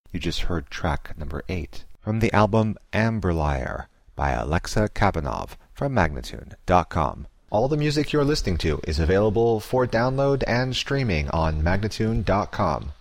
You just heard track number 8 from the album Amberliar by Alexa Kabanov from Magnatune.com. All the music you're listening to is available for download and streaming on Magnatune.com.